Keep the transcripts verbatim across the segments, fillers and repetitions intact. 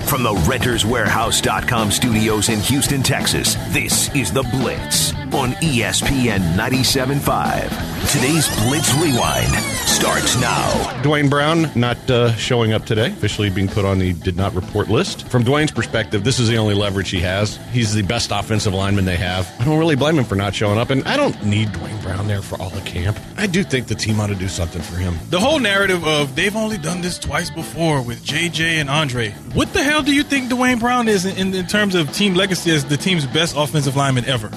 From the Renters Warehouse dot com studios in Houston, Texas, this is The Blitz on E S P N ninety-seven point five. Today's Blitz Rewind starts now. Dwayne Brown not uh, showing up today, officially being put on the did not report list. From Dwayne's perspective, this is the only leverage he has. He's the best offensive lineman they have. I don't really blame him for not showing up, and I don't need Dwayne Brown there for all the camp. I do think the team ought to do something for him. The whole narrative of they've only done this twice before with J J and Andre. What the hell do you think Dwayne Brown is in, in, in terms of team legacy as the team's best offensive lineman ever?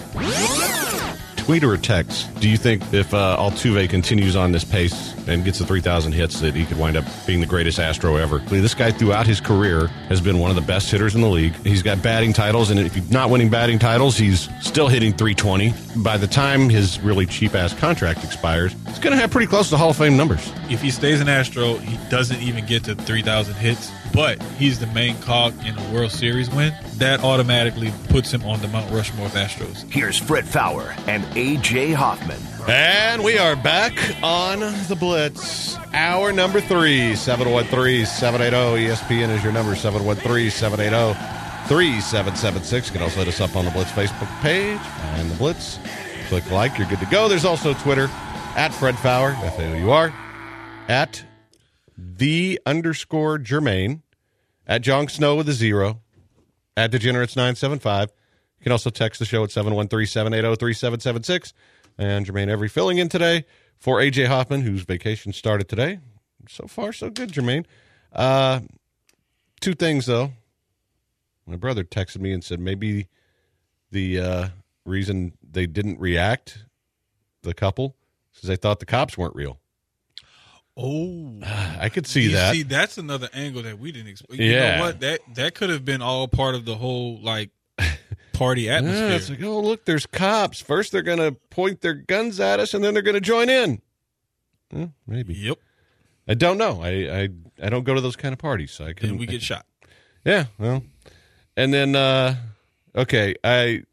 Tweet or text, do you think if uh, Altuve continues on this pace and gets the three thousand hits that he could wind up being the greatest Astro ever? This guy throughout his career has been one of the best hitters in the league. He's got batting titles, and if he's not winning batting titles, he's still hitting three twenty. By the time his really cheap-ass contract expires, he's going to have pretty close to Hall of Fame numbers. If he stays an Astro, he doesn't even get to three thousand hits, but he's the main cog in a World Series win. That automatically puts him on the Mount Rushmore of Astros. Here's Fred Fowler and A J Hoffman. And we are back on the Blitz. Hour number three, seven one three, seven eight zero. E S P N is your number, seven one three, seven eight zero, three seven seven six. You can also hit us up on the Blitz Facebook page and the Blitz. Click like, you're good to go. There's also Twitter, at Fred Fowler, F A O U R, at the underscore Jermaine, at Jon Snow with a zero, at Degenerates nine seven five. You can also text the show at seven one three, seven eight zero, three seven seven six. And Jermaine Every filling in today for A J Hoffman, whose vacation started today. So far, so good, Jermaine. Uh, two things, though. My brother texted me and said maybe the uh, reason they didn't react, the couple, is they thought the cops weren't real. Oh, I could see you that. See, that's another angle that we didn't expect. Yeah. You know what? That that could have been all part of the whole like party atmosphere. Yeah, it's like, oh, look, there's cops. First, they're going to point their guns at us, and then they're going to join in. Well, maybe. Yep. I don't know. I, I I don't go to those kind of parties, so I couldn't. Then we I get shot. Yeah. Well, and then uh, okay, I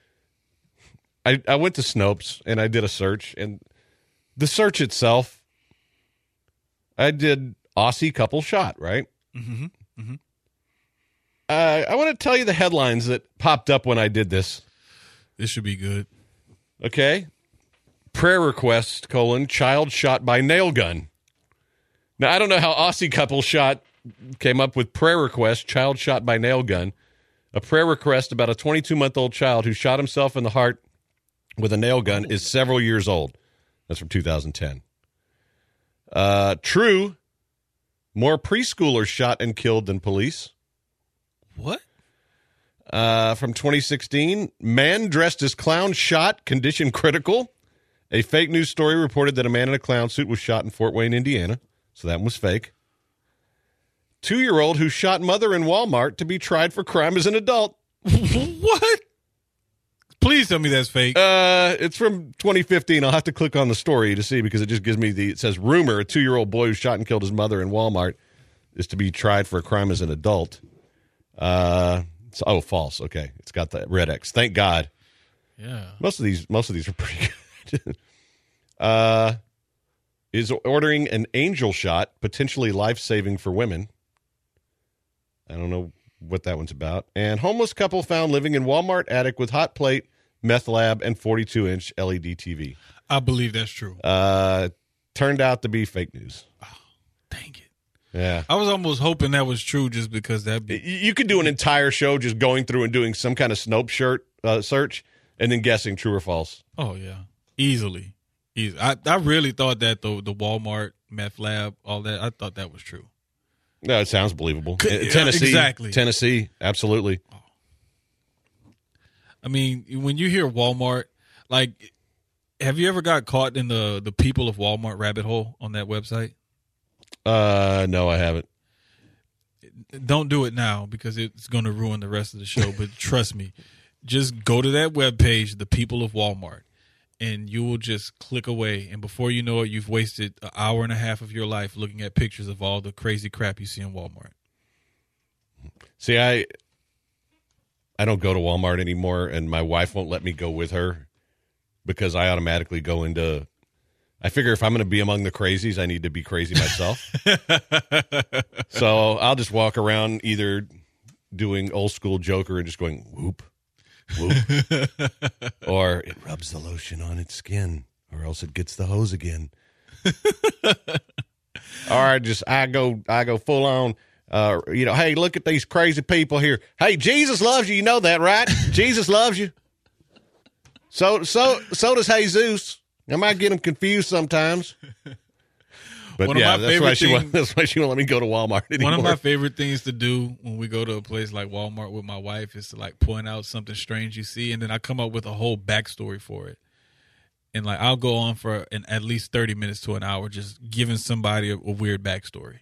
I I went to Snopes and I did a search, and the search itself, I did Aussie couple shot, right? Mm-hmm. Mm-hmm. Uh, I want to tell you the headlines that popped up when I did this. This should be good. Okay. Prayer request, colon, child shot by nail gun. Now, I don't know how Aussie couple shot came up with prayer request, child shot by nail gun. A prayer request about a twenty-two-month-old child who shot himself in the heart with a nail gun is several years old. That's from two thousand ten. Uh, true, more preschoolers shot and killed than police. What? Uh, from twenty sixteen, man dressed as clown shot, condition critical. A fake news story reported that a man in a clown suit was shot in Fort Wayne, Indiana. So that one was fake. Two-year-old who shot mother in Walmart to be tried for crime as an adult. What? Please tell me that's fake. Uh, it's from twenty fifteen. I'll have to click on the story to see because it just gives me the, it says rumor, a two-year-old boy who shot and killed his mother in Walmart is to be tried for a crime as an adult. Uh, so, oh, false. Okay. It's got the red X. Thank God. Yeah. Most of these, most of these are pretty good. uh, is ordering an angel shot, potentially life-saving for women. I don't know what that one's about. And homeless couple found living in Walmart attic with hot plate, meth lab, and forty-two inch L E D T V. I believe that's true. Uh, turned out to be fake news. Oh, dang it. Yeah. I was almost hoping that was true just because that'd be... You could do an entire show just going through and doing some kind of Snopes shirt uh, search and then guessing true or false. Oh, yeah. Easily. Easy. I, I really thought that the, the Walmart, meth lab, all that, I thought that was true. No, it sounds believable. Could, Uh, Tennessee. Exactly. Tennessee, absolutely. I mean, when you hear Walmart, like, have you ever got caught in the, the people of Walmart rabbit hole on that website? Uh, no, I haven't. Don't do it now because it's going to ruin the rest of the show. But trust me, just go to that webpage, the people of Walmart, and you will just click away. And before you know it, you've wasted an hour and a half of your life looking at pictures of all the crazy crap you see in Walmart. See, I I don't go to Walmart anymore, and my wife won't let me go with her because I automatically go into. I figure if I'm going to be among the crazies, I need to be crazy myself. So I'll just walk around either doing old school Joker and just going whoop, whoop, or it rubs the lotion on its skin, or else it gets the hose again. Or I just I go I go full on. Uh, you know, hey, look at these crazy people here. Hey, Jesus loves you. You know that, right? Jesus loves you. So so so does Jesus. I might get them confused sometimes. But one yeah, of my that's why she favorite won't, things, that's why she won't let me go to Walmart anymore. One of my favorite things to do when we go to a place like Walmart with my wife is to like point out something strange you see, and then I come up with a whole backstory for it. And like I'll go on for an, at least thirty minutes to an hour just giving somebody a, a weird backstory.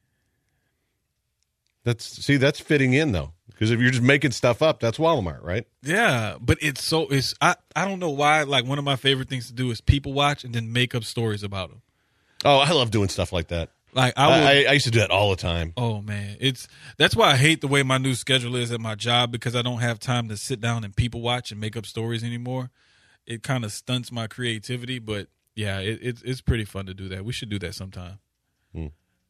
That's see, that's fitting in though, because if you're just making stuff up, that's Walmart, right? Yeah, but it's so it's I I don't know why. Like one of my favorite things to do is people watch and then make up stories about them. Oh, I love doing stuff like that. Like I, would, I, I used to do that all the time. Oh man, it's that's why I hate the way my new schedule is at my job, because I don't have time to sit down and people watch and make up stories anymore. It kind of stunts my creativity, but yeah, it, it's it's pretty fun to do that. We should do that sometime. Hmm.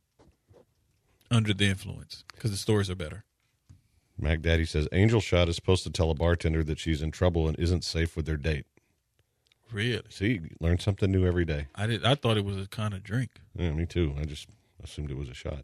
Under the influence, because the stories are better. Mac Daddy says Angel Shot is supposed to tell a bartender that she's in trouble and isn't safe with their date. Really? See, learn something new every day. I did. I thought it was a kind of drink. Yeah, me too. I just assumed it was a shot.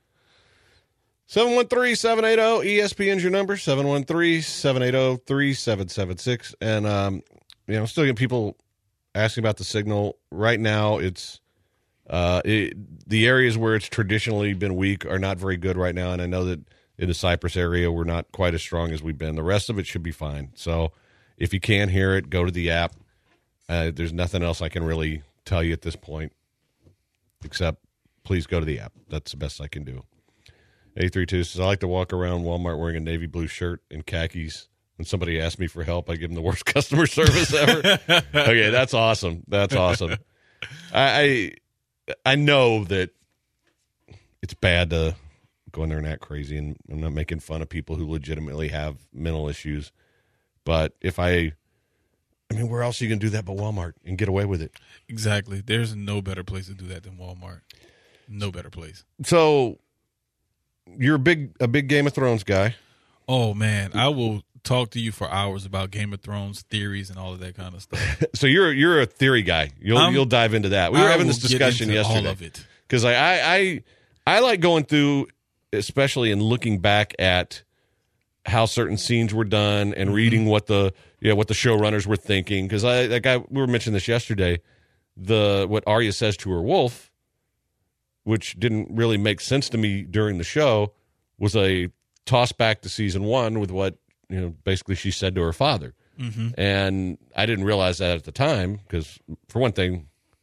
seven one three, seven eight zero, E S P N is your number, seven one three, seven eight zero, three seven seven six. And, um, you know, still getting people asking about the signal. Right now, it's uh, it, the areas where it's traditionally been weak are not very good right now. And I know that in the Cypress area, we're not quite as strong as we've been. The rest of it should be fine. So if you can hear it, go to the app. Uh, there's nothing else I can really tell you at this point, except please go to the app. That's the best I can do. eight three two says, I like to walk around Walmart wearing a navy blue shirt and khakis. When somebody asks me for help, I give them the worst customer service ever. Okay, that's awesome. That's awesome. I, I I know that it's bad to go in there and act crazy, and I'm not making fun of people who legitimately have mental issues. But if I... I mean, where else are you going to do that but Walmart and get away with it? Exactly. There's no better place to do that than Walmart. No better place. So, you're a big a big Game of Thrones guy. Oh, man. I will talk to you for hours about Game of Thrones theories and all of that kind of stuff. So, you're you're a theory guy. You'll I'm, you'll dive into that. We were I having this discussion yesterday. all of it. Because I, I, I, I like going through, especially in looking back at how certain scenes were done and mm-hmm. reading what the yeah what the showrunners were thinking. Because I like I we were mentioning this yesterday, the what Arya says to her wolf, which didn't really make sense to me during the show, was a toss back to season one with what you know basically she said to her father, mm-hmm. and I didn't realize that at the time because for one thing,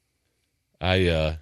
I uh,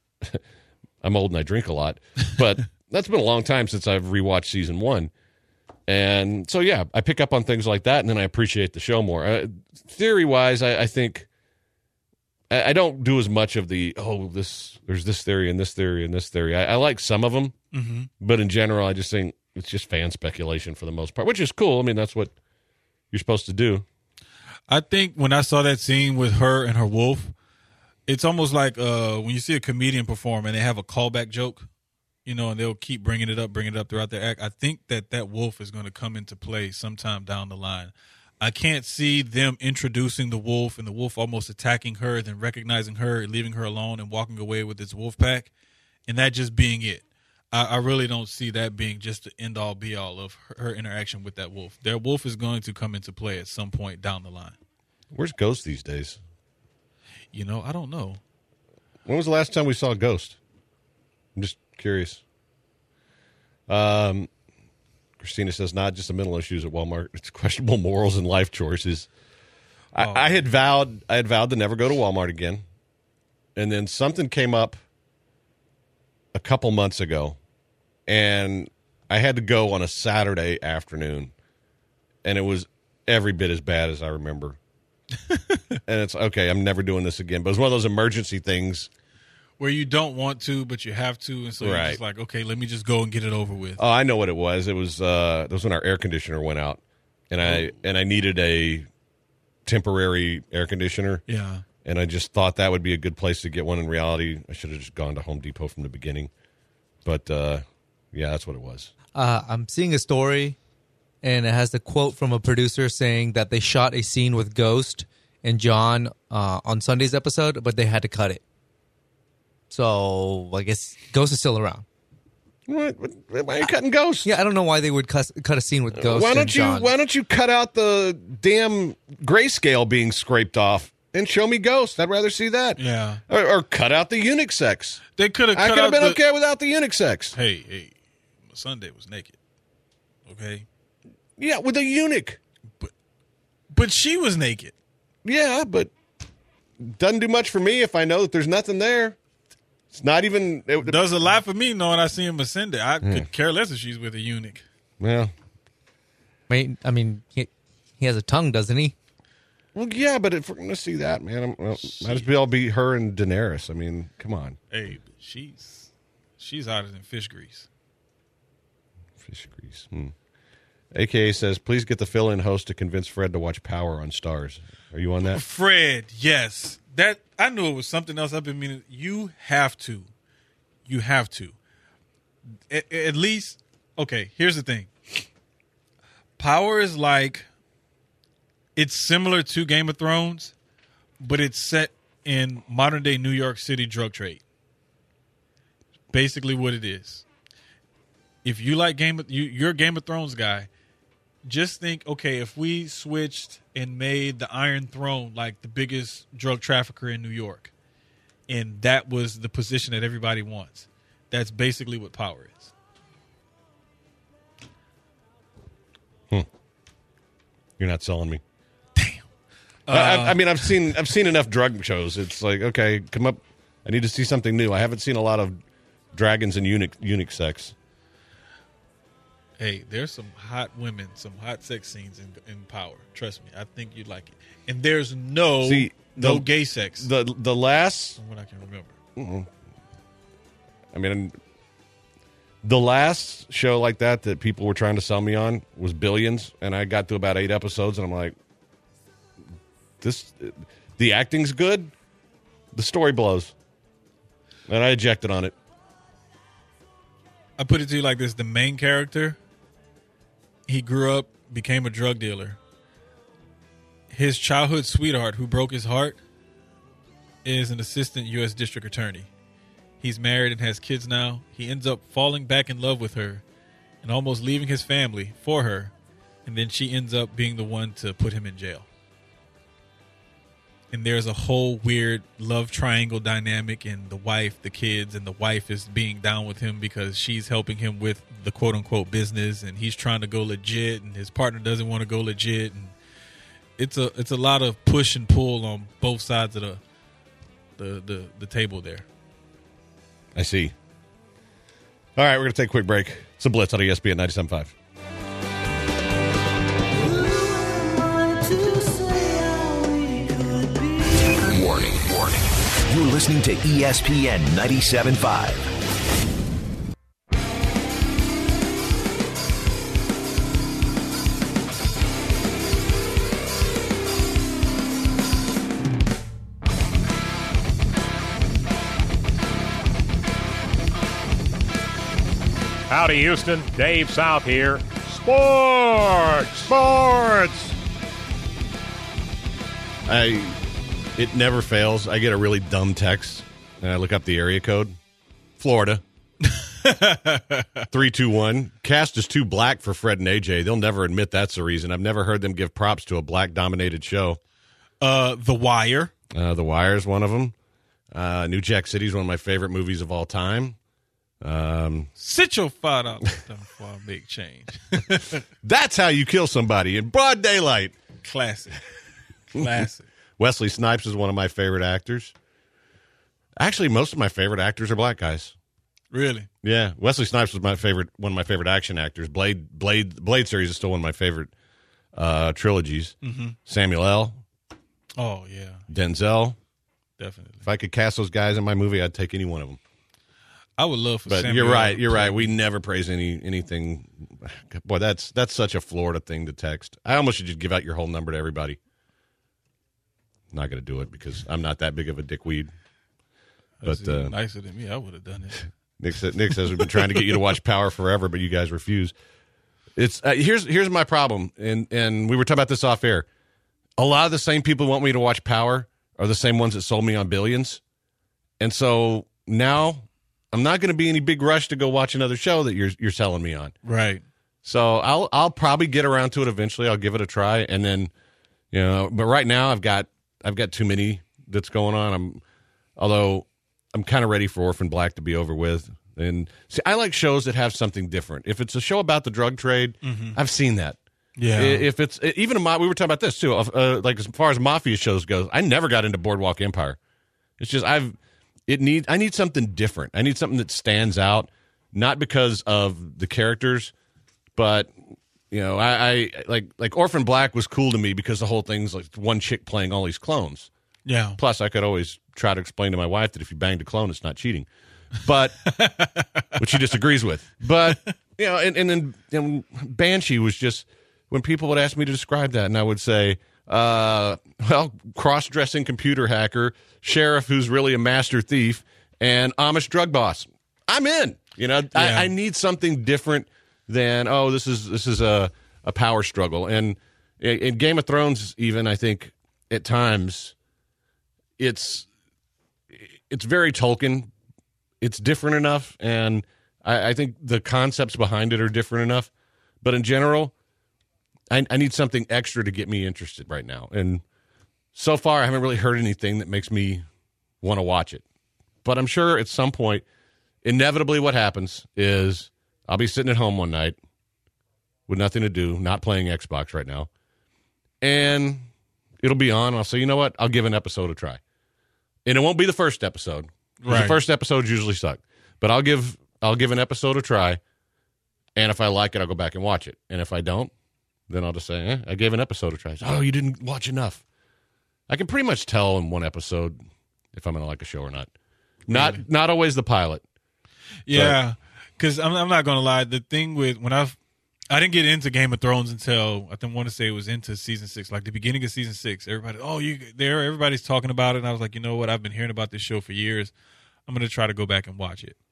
I'm old and I drink a lot, but that's been a long time since I've rewatched season one. And so, yeah, I pick up on things like that, and then I appreciate the show more. Uh, theory-wise, I, I think I, I don't do as much of the, oh, this there's this theory and this theory and this theory. I, I like some of them, mm-hmm. but in general, I just think it's just fan speculation for the most part, which is cool. I mean, that's what you're supposed to do. I think when I saw that scene with her and her wolf, it's almost like uh, when you see a comedian perform and they have a callback joke. You know, and they'll keep bringing it up, bringing it up throughout their act. I think that that wolf is going to come into play sometime down the line. I can't see them introducing the wolf and the wolf almost attacking her, then recognizing her and leaving her alone and walking away with its wolf pack, and that just being it. I, I really don't see that being just the end-all, be-all of her, her interaction with that wolf. Their wolf is going to come into play at some point down the line. Where's Ghost these days? You know, I don't know. When was the last time we saw Ghost? I'm just curious. Um, Christina says, not just the mental issues at Walmart. It's questionable morals and life choices. I, oh. I had vowed, I had vowed to never go to Walmart again. And then something came up a couple months ago, and I had to go on a Saturday afternoon, and it was every bit as bad as I remember. And it's okay, I'm never doing this again. But it was one of those emergency things where you don't want to, but you have to, and so right. you're just like, okay, let me just go and get it over with. Oh, I know what it was. It was uh, it was when our air conditioner went out, and I and I needed a temporary air conditioner. Yeah, and I just thought that would be a good place to get one. In reality, I should have just gone to Home Depot from the beginning. But uh, Yeah, that's what it was. Uh, I'm seeing a story, and it has the quote from a producer saying that they shot a scene with Ghost and John uh, on Sunday's episode, but they had to cut it. So I guess Ghost is still around. What? Why are you cutting Ghost? Yeah, I don't know why they would cut, cut a scene with Ghost. Why don't and you John. Why don't you cut out the damn grayscale being scraped off and show me Ghost? I'd rather see that. Yeah. Or, or cut out the eunuch sex. They could have I cut could have out been the, okay without the eunuch sex. Hey, hey, Sunday was naked. Okay? Yeah, with a eunuch. But but she was naked. Yeah, but doesn't do much for me if I know that there's nothing there. It's not even. It, Does a lot for me knowing I see him ascend it. I could care less if she's with a eunuch. Well, I mean, I mean he, he has a tongue, doesn't he? well, yeah, but if we're gonna see that, man, I'm, well, might as well be her and Daenerys. I mean, come on, Hey, but she's she's hotter than fish grease. fish grease. Hmm. A K A says, please get the fill-in host to convince Fred to watch Power on Stars. Are you on that? Fred, yes. That I knew it was something else I've been meaning. You have to. You have to. At, at least, okay, here's the thing. Power is like, it's similar to Game of Thrones, but it's set in modern-day New York City drug trade. Basically what it is. If you like Game of, you, you're a Game of Thrones guy, just think, okay, if we switched and made the Iron Throne like the biggest drug trafficker in New York, and that was the position that everybody wants, that's basically what Power is. Hmm. You're not selling me. Damn. I, I, I mean, I've seen I've seen enough drug shows. It's like, okay, come up. I need to see something new. I haven't seen a lot of dragons and eunuch eunuch sex. Hey, there's some hot women, some hot sex scenes in, in Power. Trust me, I think you'd like it. And there's no See, no the- gay sex. The the last, from what I can remember. I mean, the last show like that that people were trying to sell me on was Billions, and I got to about eight episodes, and I'm like, this, the acting's good, the story blows, and I ejected on it. I put it to you like this: the main character, he grew up, became a drug dealer. His childhood sweetheart, who broke his heart, is an assistant U S district attorney. He's married and has kids now. He ends up falling back in love with her and almost leaving his family for her. And then she ends up being the one to put him in jail. And there's a whole weird love triangle dynamic in the wife, the kids, and the wife is being down with him because she's helping him with the quote unquote business, and he's trying to go legit, and his partner doesn't want to go legit. And it's a it's a lot of push and pull on both sides of the the the, the table there. I see. All right, we're going to take a quick break. It's a Blitz on E S P N ninety-seven point five. Warning, warning. You're listening to E S P N ninety-seven point five. Howdy, Houston. Dave South here. Sports! Sports! I, it never fails. I get a really dumb text, and I look up the area code. Florida. three two one. Cast is too black for Fred and A J. They'll never admit that's the reason. I've never heard them give props to a black-dominated show. Uh, The Wire. Uh, the Wire is one of them. Uh, New Jack City is one of my favorite movies of all time. Um, Sit your five dollars before I make change. that's how you kill somebody in broad daylight. Classic. Classic. Wesley Snipes is one of my favorite actors. Actually, most of my favorite actors are black guys. Really? Yeah, Wesley Snipes was my favorite, one of my favorite action actors. Blade, Blade, Blade series is still one of my favorite uh, trilogies. Mm-hmm. Samuel L. Oh, yeah. Denzel. Definitely. If I could cast those guys in my movie, I'd take any one of them. I would love for But Samuel you're right. to You're play. right. We never praise any anything. Boy, that's that's such a Florida thing to text. I almost should just give out your whole number to everybody. Not going to do it because I'm not that big of a dickweed. That's But uh, nicer than me. I would have done it. Nick, sa- Nick says we've been trying to get you to watch Power forever, but you guys refuse. It's uh, here's here's my problem, and and we were talking about this off air. A lot of the same people who want me to watch Power are the same ones that sold me on Billions, and so now I'm not going to be any big rush to go watch another show that you're you're selling me on. Right. So I'll I'll probably get around to it eventually. I'll give it a try, and then you know. But right now I've got I've got too many that's going on. I'm although I'm kind of ready for Orphan Black to be over with. And see, I like shows that have something different. If it's a show about the drug trade, mm-hmm. I've seen that. Yeah. If it's even a we were talking about this too. Uh, like as far as mafia shows goes, I never got into Boardwalk Empire. It's just I've it need I need something different. I need something that stands out, not because of the characters, but you know, I, I like like Orphan Black was cool to me because the whole thing's like one chick playing all these clones. Yeah. Plus, I could always try to explain to my wife that if you banged a clone, it's not cheating. But which she disagrees with. But you know, and, and then and Banshee was just when people would ask me to describe that, and I would say, uh, well, cross-dressing computer hacker, sheriff who's really a master thief, and Amish drug boss. I'm in. You know, yeah. I, I need something different than oh, this is this is a a power struggle. And in Game of Thrones, even I think at times it's it's very Tolkien. It's different enough, and I, I think the concepts behind it are different enough. But in general, I, I need something extra to get me interested right now. And so far, I haven't really heard anything that makes me want to watch it. But I'm sure at some point, inevitably what happens is I'll be sitting at home one night with nothing to do, not playing Xbox right now, and it'll be on. And I'll say, you know what? I'll give an episode a try. And it won't be the first episode. Right. The first episodes usually suck, but I'll give I'll give an episode a try, and if I like it, I'll go back and watch it. And if I don't, then I'll just say, eh, I gave an episode a try. Oh, you didn't watch enough. I can pretty much tell in one episode if I'm going to like a show or not. Not really? Not always the pilot. Yeah, because I'm, I'm not going to lie. The thing with when I've I didn't get into Game of Thrones until I think want to say it was into season six, like the beginning of season six. Everybody, oh, you there? Everybody's talking about it, and I was like, you know what? I've been hearing about this show for years. I'm going to try to go back and watch it.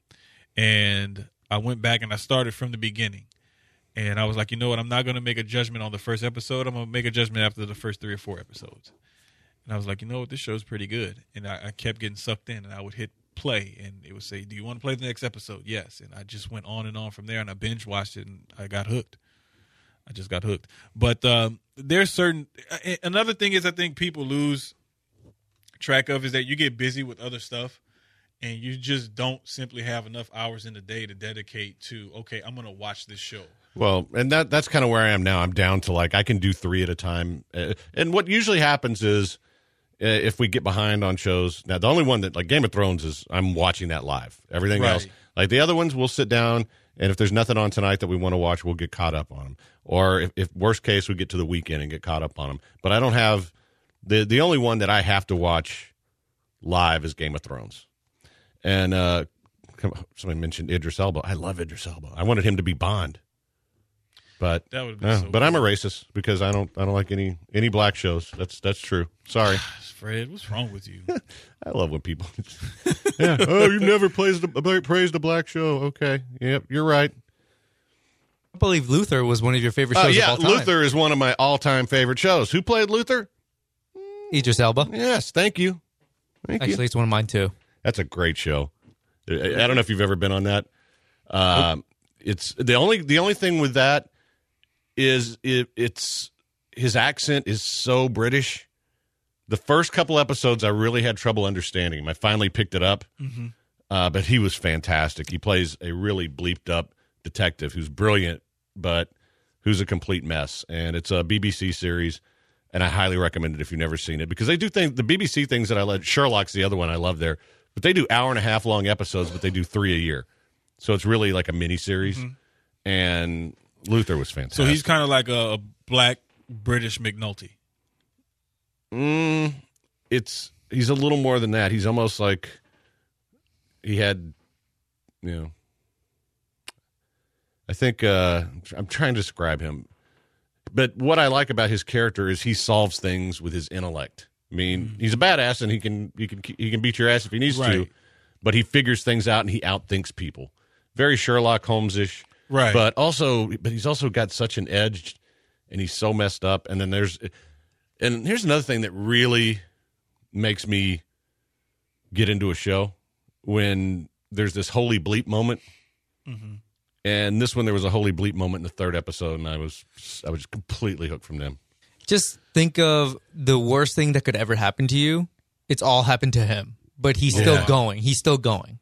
And I went back and I started from the beginning. And I was like, you know what? I'm not going to make a judgment on the first episode. I'm going to make a judgment after the first three or four episodes. And I was like, you know what? This show's pretty good. And I, I kept getting sucked in, and I would hit play, and it would say, do you want to play the next episode? Yes. And I just went on and on from there, and I binge watched it, and I got hooked. I just got hooked. But um, there's certain – another thing is I think people lose track of is that you get busy with other stuff, and you just don't simply have enough hours in the day to dedicate to, okay, I'm going to watch this show. Well, and that that's kind of where I am now. I'm down to like I can do three at a time. Uh, and what usually happens is uh, if we get behind on shows, now the only one that like Game of Thrones is I'm watching that live. Everything right. else, like the other ones, we'll sit down, and if there's nothing on tonight that we want to watch, we'll get caught up on them. Or if, if worst case, we get to the weekend and get caught up on them. But I don't have the the only one that I have to watch live is Game of Thrones. And uh, somebody mentioned Idris Elba. I love Idris Elba. I wanted him to be Bond. But that would be uh, so but cool. I'm a racist because I don't I don't like any any black shows. That's that's true. Sorry, Fred. What's wrong with you? I love when people. yeah. Oh, you've never praised a, praised a black show. Okay. Yep. You're right. I believe Luther was one of your favorite Uh, shows yeah, of all time. Luther is one of my all time favorite shows. Who played Luther? Idris Elba. Yes. Thank you. Thank Actually, you. it's one of mine too. That's a great show. I, I don't know if you've ever been on that. Um, it's the only the only thing with that is it, it's his accent is so British. The first couple episodes, I really had trouble understanding him. I finally picked it up, mm-hmm. uh, but he was fantastic. He plays a really bleeped up detective who's brilliant, but who's a complete mess. And it's a B B C series, and I highly recommend it if you've never seen it because they do things. The B B C things that I love. Sherlock's the other one I love there. But they do hour and a half long episodes, but they do three a year. So it's really like a mini series. Mm-hmm. And Luther was fantastic. So he's kind of like a, a black British McNulty. Mm, it's he's a little more than that. He's almost like he had, you know, I think uh, I'm trying to describe him. But what I like about his character is he solves things with his intellect. I mean, he's a badass, and he can he can he can beat your ass if he needs right. to. but he figures things out and he outthinks people. Very Sherlock Holmes-ish. Right. But also, but he's also got such an edge, and he's so messed up. And then there's, and here's another thing that really makes me get into a show when there's this holy bleep moment. Mm-hmm. And this one, there was a holy bleep moment in the third episode, and I was, I was completely hooked from them. Just think of the worst thing that could ever happen to you. It's all happened to him, but he's still Yeah. going. He's still going.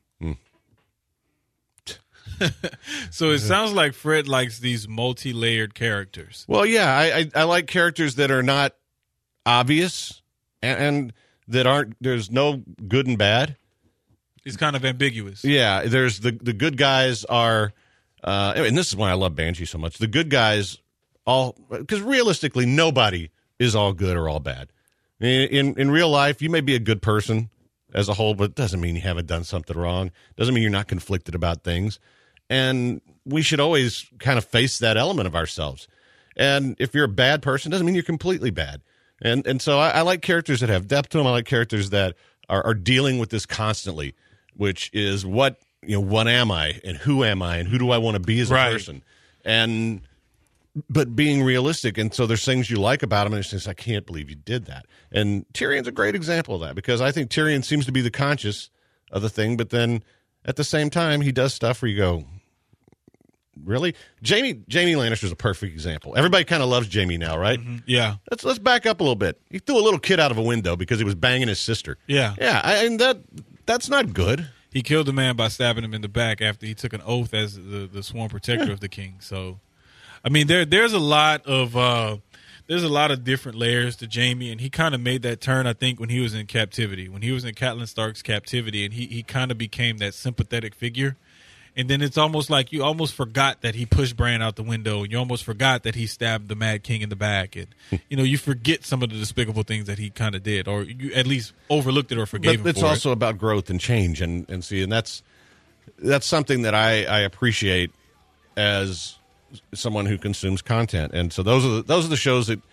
So it sounds like Fred likes these multi-layered characters. Well, yeah, I, I, I like characters that are not obvious and, and that aren't, there's no good and bad. It's kind of ambiguous. Yeah, there's the, the good guys are, uh, and this is why I love Banshee so much. The good guys all, because realistically, nobody is all good or all bad. In, in in real life, you may be a good person as a whole, but it doesn't mean you haven't done something wrong. Doesn't mean you're not conflicted about things. And we should always kind of face that element of ourselves. And if you're a bad person, doesn't mean you're completely bad. And and so I, I like characters that have depth to them. I like characters that are, are dealing with this constantly, which is what, you know, what am I and who am I and who do I want to be as a Right. person? And but being realistic. And so there's things you like about him, and it's just, I can't believe you did that. And Tyrion's a great example of that, because I think Tyrion seems to be the conscious of the thing, but then at the same time, he does stuff where you go, really? Jamie Jamie Lannister's a perfect example. Everybody kind of loves Jamie now, right? Mm-hmm. Yeah. Let's let's back up a little bit. He threw a little kid out of a window because he was banging his sister. Yeah. Yeah, I, and that that's not good. He killed a man by stabbing him in the back after he took an oath as the, the sworn protector of the king. So, I mean, there there's a lot of uh, there's a lot of different layers to Jamie, and he kind of made that turn, I think, when he was in captivity, when he was in Catelyn Stark's captivity, and he he kind of became that sympathetic figure. And then it's almost like you almost forgot that he pushed Bran out the window, and you almost forgot that he stabbed the Mad King in the back, and you know you forget some of the despicable things that he kind of did, or you at least overlooked it or forgave But him it's for also about growth and change, and, and see, and that's that's something that I, I appreciate as someone who consumes content. And so those are the, those are the shows that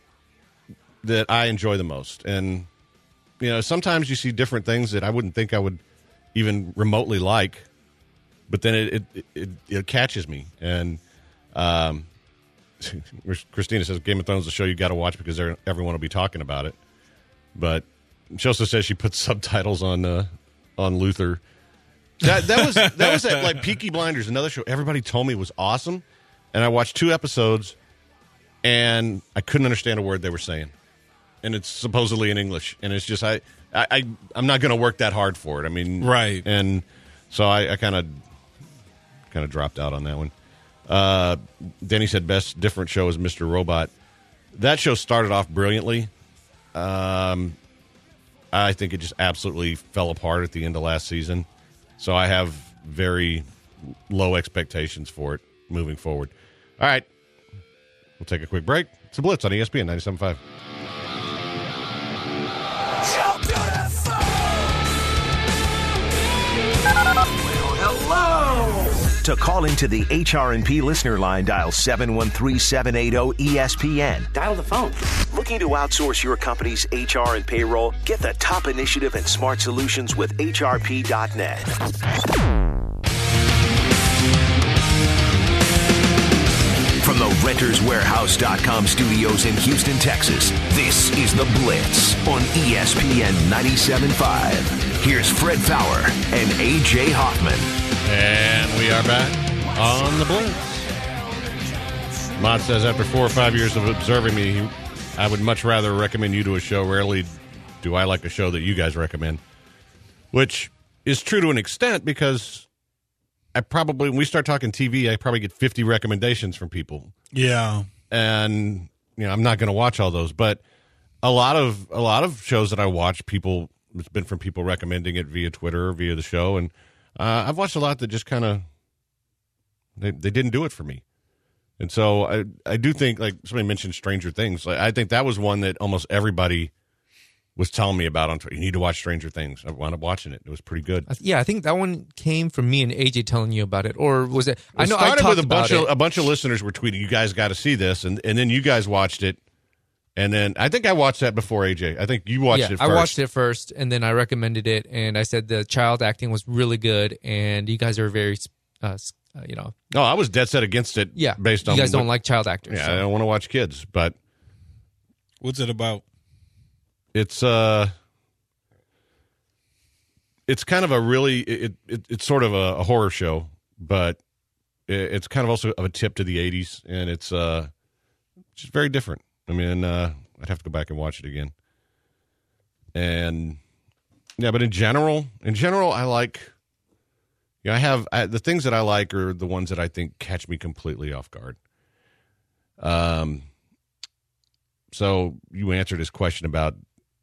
that I enjoy the most. And you know, sometimes you see different things that I wouldn't think I would even remotely like, but then it it, it, it catches me. And um, Christina says Game of Thrones is a show you got to watch because everyone will be talking about it. But she also says she puts subtitles on uh, on Luther. That that was that was at, like Peaky Blinders, another show everybody told me was awesome, and I watched two episodes, and I couldn't understand a word they were saying, and it's supposedly in English, and it's just I I, I I'm not going to work that hard for it. I mean, Right. and so I kind of kind of dropped out on that one. Uh, Denny said best different show is Mister Robot. That show started off brilliantly. Um, I think it just absolutely fell apart at the end of last season. So I have very low expectations for it moving forward. All right. We'll take a quick break. It's the Blitz on E S P N ninety-seven point five. To call into the H R and P listener line, dial seven one three, seven eight zero, E S P N. Dial the phone. Looking to outsource your company's H R and payroll? Get the top initiative and smart solutions with H R P dot net. From the Renters Warehouse dot com studios in Houston, Texas, this is The Blitz on E S P N ninety-seven point five. Here's Fred Fowler and A J Hoffman. And we are back on the Blitz. Mott says, after four or five years of observing me, I would much rather recommend you to a show. Rarely do I like a show that you guys recommend. Which is true to an extent, because I probably, when we start talking T V, I probably get fifty recommendations from people. Yeah. And, you know, I'm not going to watch all those. But a lot of a lot of shows that I watch, people, it's been from people recommending it via Twitter or via the show. And Uh, I've watched a lot that just kind of they they didn't do it for me, and so I I do think, like somebody mentioned Stranger Things. Like, I think that was one that almost everybody was telling me about on Twitter. You need to watch Stranger Things. I wound up watching it. It was pretty good. I th- Yeah, I think that one came from me and A J telling you about it, or was it? I It know I started talked with a about bunch of it. a bunch of listeners were tweeting, "You guys got to see this," and and then you guys watched it, And then I think I watched that before A J. I think you watched yeah, it first. I watched it first, and then I recommended it, and I said the child acting was really good, and you guys are very, uh, uh, you know. No, I was dead set against it. Yeah, based on you guys what, don't like child actors. Yeah, so. I don't want to watch kids, but What's it about? it's uh, it's kind of a really it, it it's sort of a, a horror show, but it, it's kind of also a tip to the eighties, and it's uh, just very different. I mean, uh, I'd have to go back and watch it again. And yeah, but in general, in general, I like. Yeah, I have I, the things that I like are the ones that I think catch me completely off guard. Um. So you answered his question about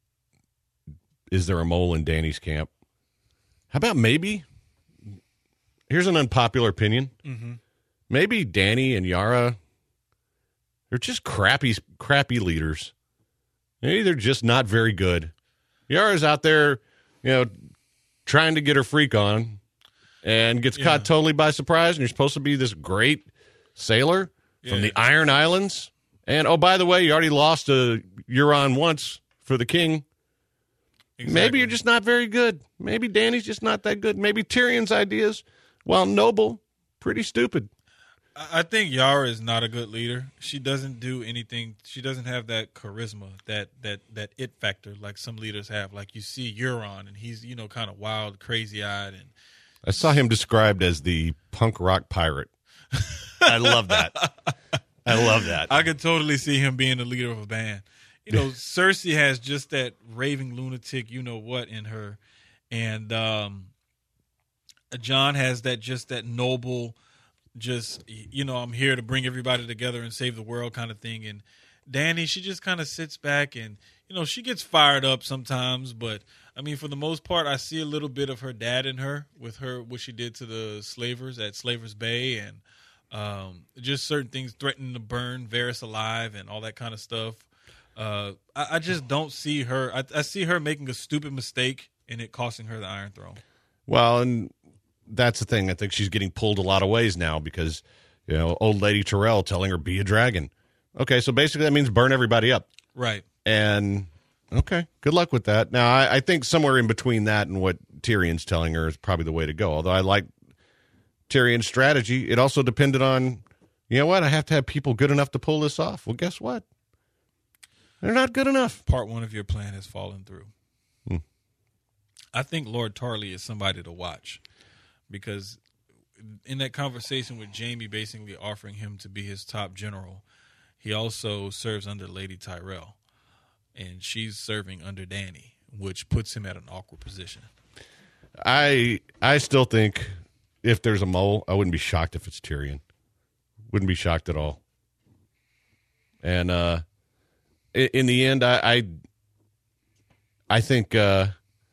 is there a mole in Danny's camp? How about maybe? Here's an unpopular opinion. Mm-hmm. Maybe Danny and Yara. They're just crappy, crappy leaders. Maybe they're just not very good. Yara's out there, you know, trying to get her freak on and gets Yeah. caught totally by surprise. And you're supposed to be this great sailor from Yeah. the Iron Islands. And, oh, by the way, you already lost to Euron once for the king. Exactly. Maybe you're just not very good. Maybe Danny's just not that good. Maybe Tyrion's ideas, while noble, pretty stupid. I I think Yara is not a good leader. She doesn't do anything. She doesn't have that charisma, that that that it factor like some leaders have. Like you see Euron, and he's you know kind of wild, crazy eyed, and I saw him described as the punk rock pirate. I love that. I love that. I could totally see him being the leader of a band. You know, Cersei has just that raving lunatic, you know what, in her, and um, John has that just that noble. Just, you know, I'm here to bring everybody together and save the world kind of thing. And Danny, she just kind of sits back and, you know, she gets fired up sometimes. But, I mean, for the most part, I see a little bit of her dad in her with her, what she did to the slavers at Slavers Bay and um, just certain things threatening to burn Varys alive and all that kind of stuff. Uh, I, I just don't see her. I, I see her making a stupid mistake and it costing her the Iron Throne. Well, and that's the thing. I think she's getting pulled a lot of ways now because, you know, old lady Tyrell telling her be a dragon. Okay, so basically that means burn everybody up. Right. And, okay, good luck with that. Now, I, I think somewhere in between that and what Tyrion's telling her is probably the way to go. Although I like Tyrion's strategy. It also depended on, you know what, I have to have people good enough to pull this off. Well, guess what? They're not good enough. Part one of your plan has fallen through. Hmm. I think Lord Tarly is somebody to watch. Because in that conversation with Jamie basically offering him to be his top general, he also serves under Lady Tyrell. And she's serving under Danny, which puts him at an awkward position. I I still think if there's a mole, I wouldn't be shocked if it's Tyrion. Wouldn't be shocked at all. And uh, in, in the end, I I, I think... Uh,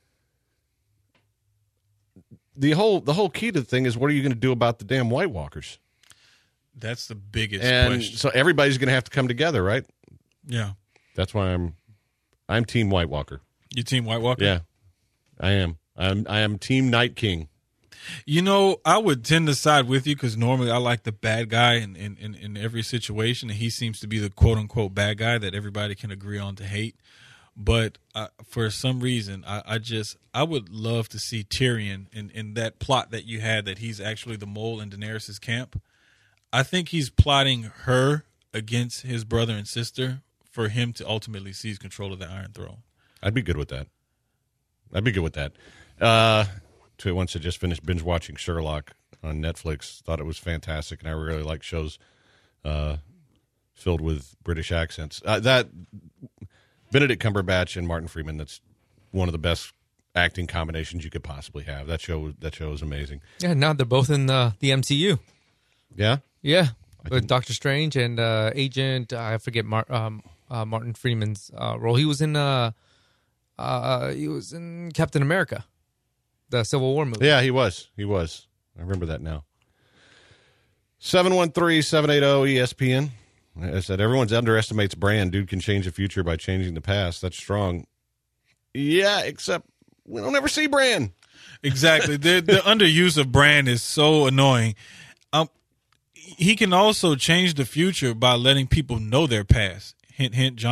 The whole the whole key to the thing is what are you going to do about the damn White Walkers? That's the biggest And question. so everybody's going to have to come together, right? Yeah. That's why I'm I'm Team White Walker. You team White Walker? Yeah, I am. I'm I am Team Night King. You know, I would tend to side with you because normally I like the bad guy in, in, in, in every situation, and he seems to be the quote-unquote bad guy that everybody can agree on to hate. But uh, for some reason, I, I just I would love to see Tyrion in, in that plot that you had that he's actually the mole in Daenerys' camp. I think he's plotting her against his brother and sister for him to ultimately seize control of the Iron Throne. I'd be good with that. I'd be good with that. Uh, to once I just finished binge watching Sherlock on Netflix, thought it was fantastic, and I really like shows uh, filled with British accents. Uh, that. Benedict Cumberbatch and Martin Freeman, that's one of the best acting combinations you could possibly have. That show that show is amazing. Yeah, now they're both in the, the M C U. Yeah? Yeah, with Doctor Strange and uh, Agent, I forget Mar- um, uh, Martin Freeman's uh, role. He was in uh, uh, he was in Captain America, the Civil War movie. Yeah, he was. He was. I remember that now. seven one three, seven eight zero, E S P N. I said, everyone underestimates Bran. Dude can change the future by changing the past. That's strong. Yeah, except we don't ever see Bran. Exactly. the the underuse of Bran is so annoying. Um, he can also change the future by letting people know their past. Hint, hint, John.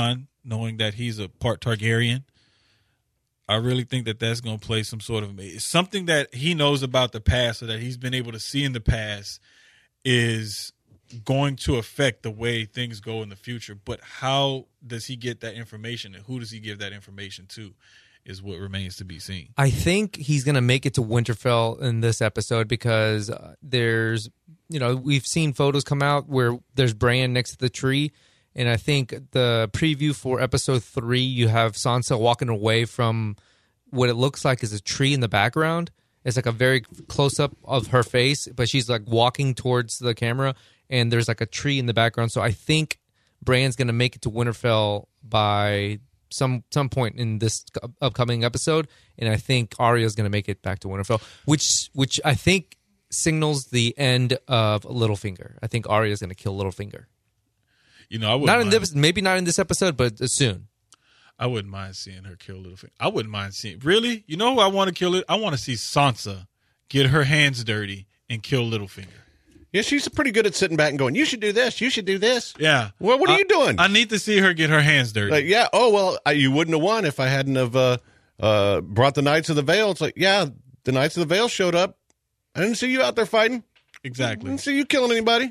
knowing that he's a part Targaryen. I really think that that's going to play some sort of something that he knows about the past, or that he's been able to see in the past, is going to affect the way things go in the future. But how does he get that information, and who does he give that information to, is what remains to be seen. I think he's going to make it to Winterfell in this episode because uh, there's, you know, we've seen photos come out where there's Bran next to the tree. And I think the preview for episode three, you have Sansa walking away from what it looks like is a tree in the background. It's like a very close up of her face, but she's like walking towards the camera, and there's like a tree in the background. So I think Bran's going to make it to Winterfell by some some point in this upcoming episode, and I think Arya's going to make it back to Winterfell, which which I think signals the end of Littlefinger. I think Arya's going to kill Littlefinger. You know, I wouldn't not in mind, this, maybe not in this episode, but soon. I wouldn't mind seeing her kill Littlefinger. I wouldn't mind seeing. Really, you know who I want to kill it? I want to see Sansa get her hands dirty and kill Littlefinger. Yeah, she's pretty good at sitting back and going, "You should do this. You should do this." Yeah. Well, what are I, you doing? I need to see her get her hands dirty. Like, yeah. Oh well, I, you wouldn't have won if I hadn't have uh, uh, brought the Knights of the Vale. It's like, yeah, the Knights of the Vale showed up. I didn't see you out there fighting. Exactly. I didn't see you killing anybody.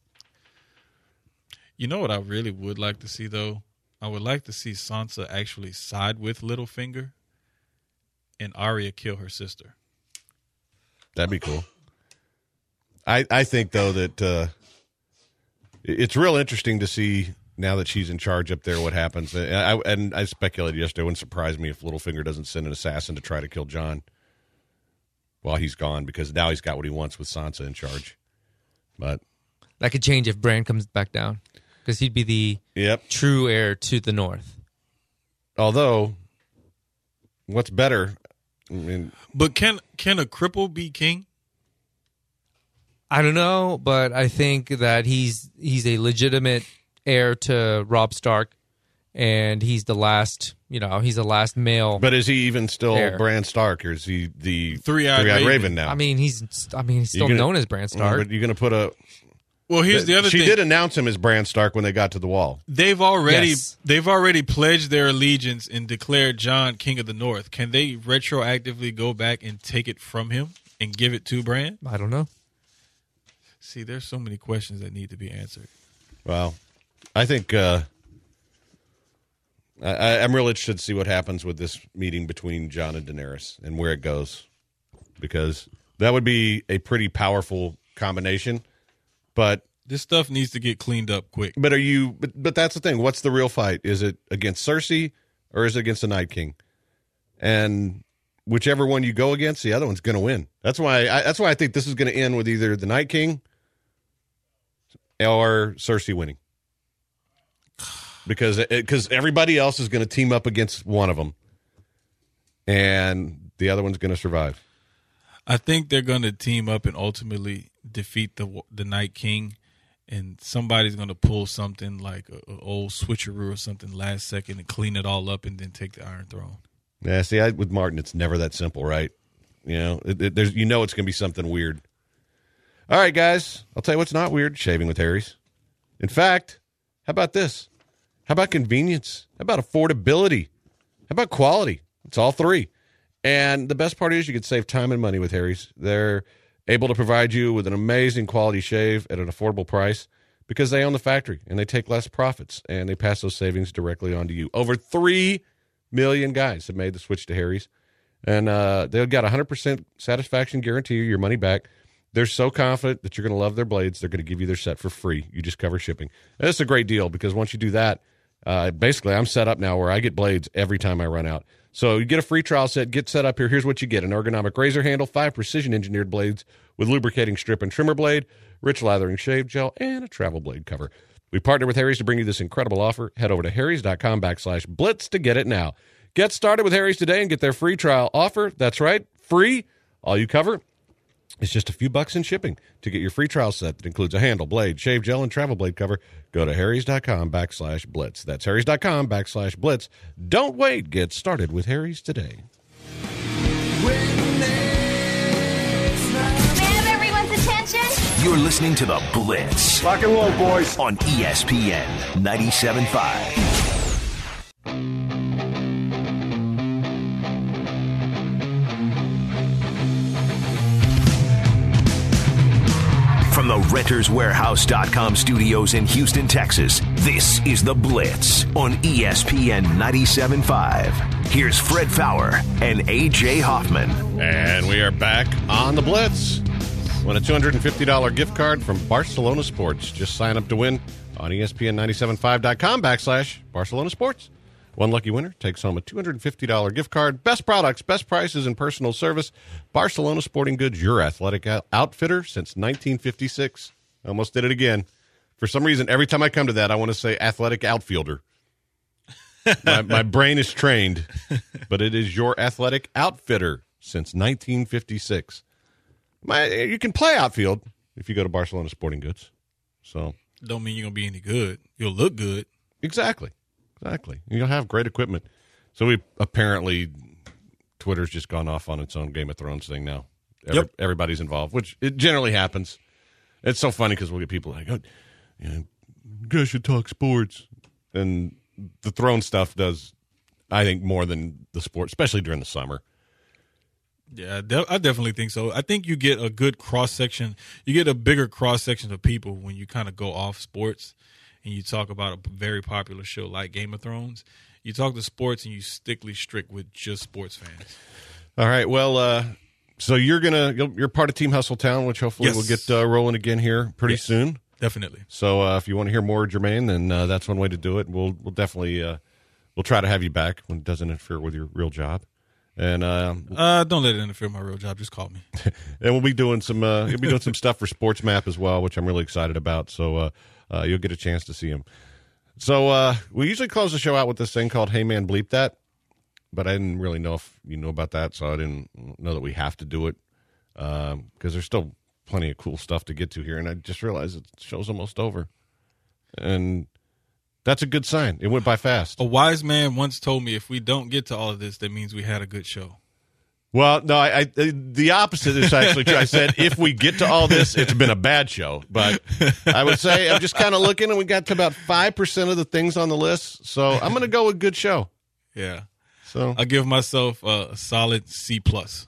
You know what I really would like to see, though? I would like to see Sansa actually side with Littlefinger and Arya kill her sister. That'd be cool. I I think, though, that uh, it's real interesting to see now that she's in charge up there what happens. And I, and I speculated yesterday, it wouldn't surprise me if Littlefinger doesn't send an assassin to try to kill Jon while he's gone, because now he's got what he wants with Sansa in charge. But that could change if Bran comes back down, because he'd be the yep. true heir to the North. Although, what's better? I mean, but can can a cripple be king? I don't know, but I think that he's he's a legitimate heir to Robb Stark, and he's the last, you know, he's the last male. But is he even still heir. Bran Stark, or is he the three-eyed, three-eyed Raven. Raven now? I mean, he's I mean he's still gonna, known as Bran Stark. But you're going to put a. Well, here's the other she thing. She did announce him as Bran Stark when they got to the wall. They've already yes. they've already pledged their allegiance and declared Jon King of the North. Can they retroactively go back and take it from him and give it to Bran? I don't know. See, there's so many questions that need to be answered. Well, I think uh, I, I'm really interested to see what happens with this meeting between Jon and Daenerys and where it goes, because that would be a pretty powerful combination. But this stuff needs to get cleaned up quick. But are you? But, but that's the thing. What's the real fight? Is it against Cersei or is it against the Night King? And whichever one you go against, the other one's going to win. That's why. I, that's why I think this is going to end with either the Night King or Cersei winning, because because everybody else is going to team up against one of them, and the other one's going to survive. I think they're going to team up and ultimately defeat the the Night King, and somebody's going to pull something like a, a old switcheroo or something last second and clean it all up and then take the Iron Throne. Yeah, see, I, with Martin, it's never that simple, right? You know, it, it, there's you know it's going to be something weird. All right, guys, I'll tell you what's not weird: shaving with Harry's. In fact, how about this? How about convenience? How about affordability? How about quality? It's all three. And the best part is you can save time and money with Harry's. They're able to provide you with an amazing quality shave at an affordable price because they own the factory and they take less profits and they pass those savings directly on to you. Over three million guys have made the switch to Harry's, and uh, they've got a one hundred percent satisfaction guarantee, your money back. They're so confident that you're going to love their blades, they're going to give you their set for free. You just cover shipping. And it's a great deal because once you do that, uh, basically I'm set up now where I get blades every time I run out. So you get a free trial set, get set up here. Here's what you get: an ergonomic razor handle, five precision-engineered blades with lubricating strip and trimmer blade, rich lathering shave gel, and a travel blade cover. We partner with Harry's to bring you this incredible offer. Head over to harrys.com backslash blitz to get it now. Get started with Harry's today and get their free trial offer. That's right, free. All you cover is just a few bucks in shipping. To get your free trial set that includes a handle, blade, shave gel, and travel blade cover, go to harrys.com backslash blitz. That's harrys.com backslash blitz. Don't wait. Get started with Harry's today. May I have everyone's attention? You're listening to The Blitz. Rock and roll, boys. On E S P N ninety-seven point five. From the Renters Warehouse dot com studios in Houston, Texas, this is The Blitz on E S P N ninety-seven point five. Here's Fred Fowler and A J Hoffman. And we are back on The Blitz. Win a two hundred fifty dollars gift card from Barcelona Sports. Just sign up to win on E S P N ninety-seven point five dot com backslash Barcelona Sports. One lucky winner takes home a two hundred fifty dollars gift card. Best products, best prices, and personal service. Barcelona Sporting Goods, your athletic out- outfitter since nineteen fifty-six. I almost did it again. For some reason, every time I come to that, I want to say athletic outfielder. my, my brain is trained, but it is your athletic outfitter since nineteen fifty-six. My, you can play outfield if you go to Barcelona Sporting Goods. So Don't mean you're going to be any good. You'll look good. Exactly. Exactly. You'll have great equipment. So we apparently, Twitter's just gone off on its own Game of Thrones thing now. Every, Yep. Everybody's involved, which it generally happens. It's so funny because we'll get people like, oh, you know, you guys should talk sports. And the Throne stuff does, I think, more than the sport, especially during the summer. Yeah, de- I definitely think so. I think you get a good cross section. You get a bigger cross section of people when you kind of go off sports and you talk about a very popular show like Game of Thrones. You talk to sports and you stickly strict with just sports fans. All right. Well, uh, so you're gonna you're part of Team Hustle Town, which hopefully Yes. we'll get uh, rolling again here pretty Yes. soon. Definitely. So uh, if you want to hear more, Jermaine, then uh, that's one way to do it. We'll we'll definitely uh, we'll try to have you back when it doesn't interfere with your real job, and uh, Uh, don't let it interfere with my real job. Just call me. and we'll be doing some uh, you'll be doing some stuff for Sports Map as well, which I'm really excited about. So uh, uh, you'll get a chance to see him. So uh, we usually close the show out with this thing called "Hey Man, Bleep That," but I didn't really know if you know about that, so I didn't know that we have to do it because um, there's still plenty of cool stuff to get to here, and I just realized the show's almost over, and that's a good sign. It went by fast. A wise man once told me if we don't get to all of this, that means we had a good show. Well, no, I, I the opposite is actually true. I said if we get to all this, it's been a bad show, but I would say I'm just kind of looking, and we got to about five percent of the things on the list, so I'm going to go with good show. Yeah. So I'll give myself a solid C plus.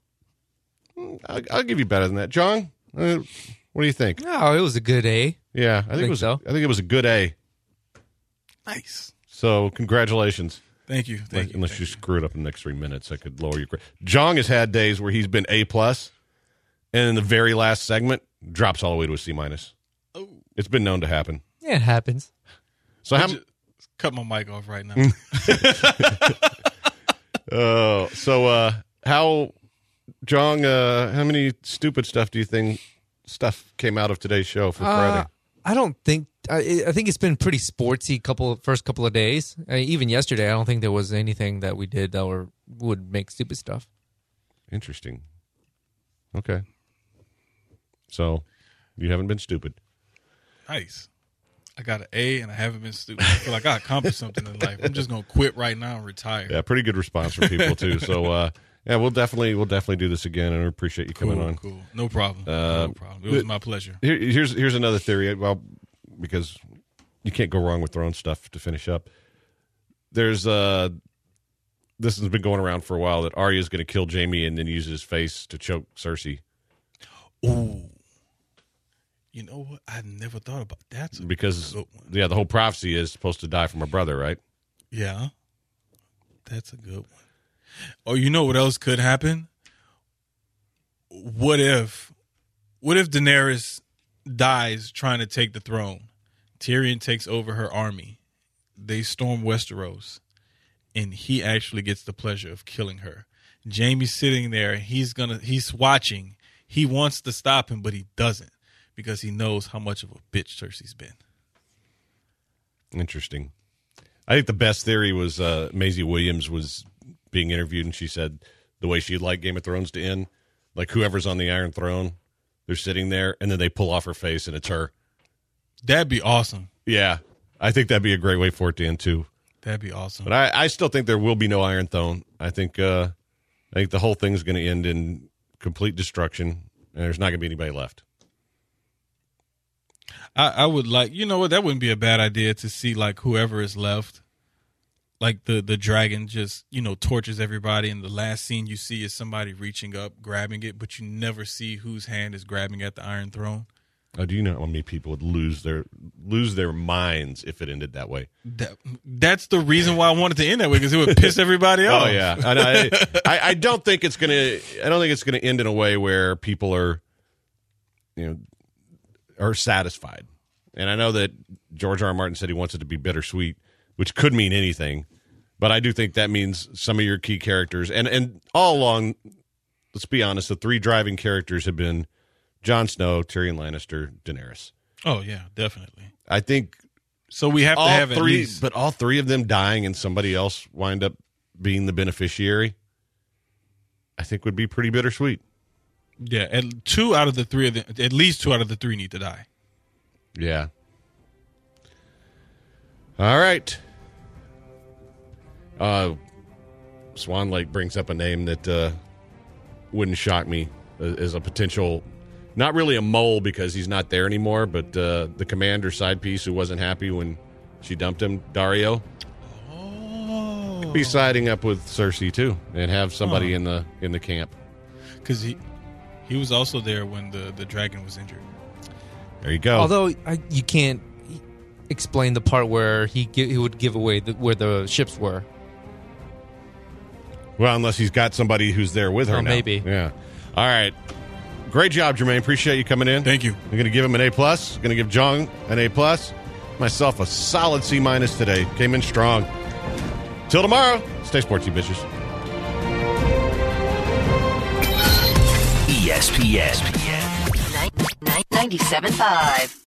I'll, I'll give you better than that, John. Uh, what do you think? Oh, it was a good A. Yeah, I think, think it was. so. I think it was a good A. Nice. So congratulations. Thank you. Thank unless you. unless thank you you. screw it up in the next three minutes, I could lower your grade. Jong has had days where he's been A plus, and in the very last segment, drops all the way to a C minus. Oh. It's been known to happen. Yeah, it happens. So how? Just cut my mic off right now. Oh, so uh, how, Jong? Uh, how many stupid stuff do you think stuff came out of today's show for Uh, Friday? I don't think. I, I think it's been pretty sportsy couple first couple of days. I mean, even yesterday, I don't think there was anything that we did that were, would make stupid stuff. Interesting. Okay. So you haven't been stupid. Nice. I got an A and I haven't been stupid. I feel like I accomplished something in life. I'm just gonna quit right now and retire. Yeah, pretty good response from people too. So uh, yeah, we'll definitely we'll definitely do this again, and we appreciate you Cool, coming on. cool. No problem. Uh, no problem. It was my pleasure. Here, here's here's another theory. Well, because you can't go wrong with Throne stuff to finish up. There's uh, this has been going around for a while that Arya is going to kill Jaime and then use his face to choke Cersei Ooh. You know what? I never thought about that. That's a because good one. yeah, the whole prophecy is supposed to die from her brother, right? Yeah. That's a good one. Oh, you know what else could happen? What if what if Daenerys dies trying to take the throne? Tyrion takes over her army. They storm Westeros, and he actually gets the pleasure of killing her. Jaime's sitting there, he's gonna he's watching. He wants to stop him, but he doesn't because he knows how much of a bitch Cersei's been. Interesting. I think the best theory was uh, Maisie Williams was being interviewed, and she said the way she'd like Game of Thrones to end, like whoever's on the Iron Throne, they're sitting there, and then they pull off her face, and it's her. That'd be awesome. Yeah, I think that'd be a great way for it to end too. That'd be awesome. But I, I still think there will be no Iron Throne. I think uh, I think the whole thing's going to end in complete destruction, and there's not going to be anybody left. I, I would like, you know what, that wouldn't be a bad idea to see like whoever is left, like the the dragon just, you know, torches everybody, and the last scene you see is somebody reaching up, grabbing it, but you never see whose hand is grabbing at the Iron Throne. Oh, do you know how many people would lose their lose their minds if it ended that way? That, that's the reason why I wanted to end that way, because it would piss everybody off. Oh yeah, and I, I I don't think it's gonna I don't think it's gonna end in a way where people are, you know, are satisfied. And I know that George R. R. Martin said he wants it to be bittersweet, which could mean anything, but I do think that means some of your key characters, and and all along, let's be honest, the three driving characters have been Jon Snow, Tyrion Lannister, Daenerys. Oh yeah, definitely. I think so. We have all to have three, at least, but all three of them dying and somebody else wind up being the beneficiary, I think would be pretty bittersweet. Yeah, at two out of the three of them, at least two out of the three need to die. Yeah. All right. Uh, Swan Lake brings up a name that uh, wouldn't shock me as a potential. Not really a mole because he's not there anymore, but uh, the commander side piece who wasn't happy when she dumped him, Dario. Oh, Could be siding up with Cersei too, and have somebody Oh. in the in the camp. because he he was also there when the, the dragon was injured. There you go. Although I, you can't explain the part where he gi- he would give away the, where the ships were. Well, unless he's got somebody who's there with her Oh, now. maybe. Yeah. All right. Great job, Jermaine. Appreciate you coming in. Thank you. I'm going to give him an A plus. Going to give Jong an A plus. Myself a solid C minus today. Came in strong. Till tomorrow. Stay sportsy, bitches. E S P N. ninety-seven point five